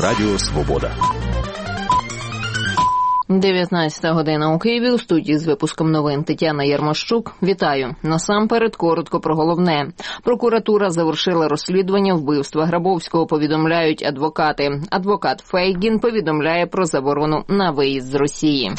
Радіо Свобода. 19 година у Києві. У студії з випуском новин Тетяна Ярмощук. Вітаю. Насамперед, коротко про головне. Прокуратура завершила розслідування вбивства Грабовського, повідомляють адвокати. Адвокат Фейгін повідомляє про заборону на виїзд з Росії.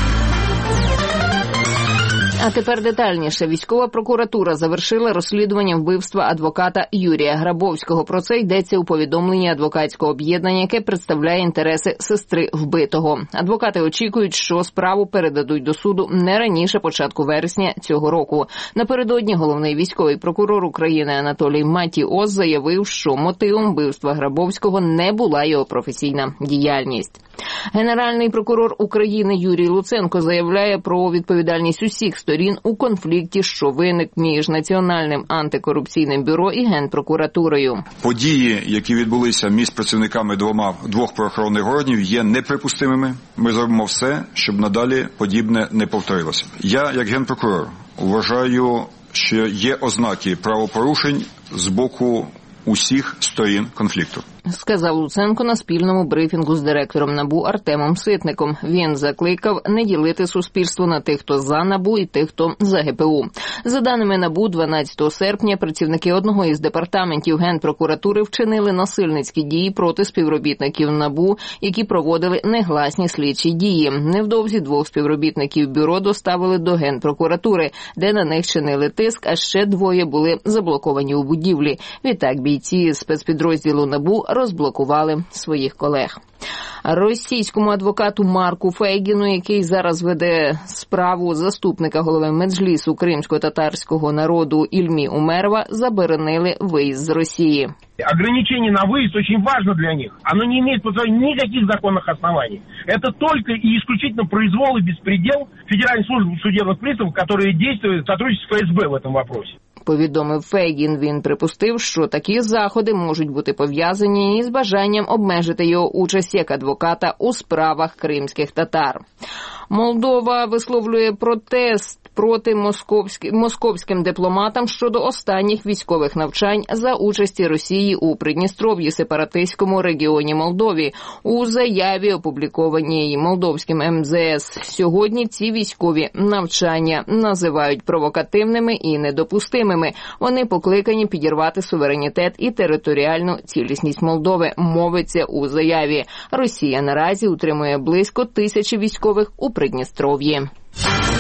А тепер детальніше. Військова прокуратура завершила розслідування вбивства адвоката Юрія Грабовського. Про це йдеться у повідомленні адвокатського об'єднання, яке представляє інтереси сестри вбитого. Адвокати очікують, що справу передадуть до суду не раніше початку вересня цього року. Напередодні головний військовий прокурор України Анатолій Матіос заявив, що мотивом вбивства Грабовського не була його професійна діяльність. Генеральний прокурор України Юрій Луценко заявляє про відповідальність усіх сторін у конфлікті, що виник між Національним антикорупційним бюро і Генпрокуратурою. Події, які відбулися між працівниками двох правоохоронних органів, є неприпустимими. Ми зробимо все, щоб надалі подібне не повторилося. Я, як генпрокурор, вважаю, що є ознаки правопорушень з боку усіх сторін конфлікту. Сказав Луценко на спільному брифінгу з директором НАБУ Артемом Ситником. Він закликав не ділити суспільство на тих, хто за НАБУ і тих, хто за ГПУ. За даними НАБУ, 12 серпня працівники одного із департаментів Генпрокуратури вчинили насильницькі дії проти співробітників НАБУ, які проводили негласні слідчі дії. Невдовзі двох співробітників бюро доставили до Генпрокуратури, де на них чинили тиск, а ще двоє були заблоковані у будівлі. Відтак бійці спецпідрозділу НАБУ розблокували своїх колег. Російському адвокату Марку Фейгіну, який зараз веде справу заступника голови Меджлісу кримсько-татарського народу Ільмі Умерова, заборонили виїзд з Росії. Ограничение на выезд очень важно для них. Оно не имеет под собой никаких законных оснований. Это только и исключительно произвол и беспредел Федеральной службы судебных приставов, которые действуют в сотрудничестве с ФСБ в этом вопросе. Повідомив Фейгін. Він припустив, що такі заходи можуть бути пов'язані із бажанням обмежити його участь як адвоката у справах кримських татар. Молдова висловлює протест проти московським дипломатам щодо останніх військових навчань за участі Росії у Придністров'ї, сепаратистському регіоні Молдові. У заяві, опублікованій молдовським МЗС, сьогодні ці військові навчання називають провокативними і недопустимими. Вони покликані підірвати суверенітет і територіальну цілісність Молдови, мовиться у заяві. Росія наразі утримує близько 1000 військових у Придністров'ї.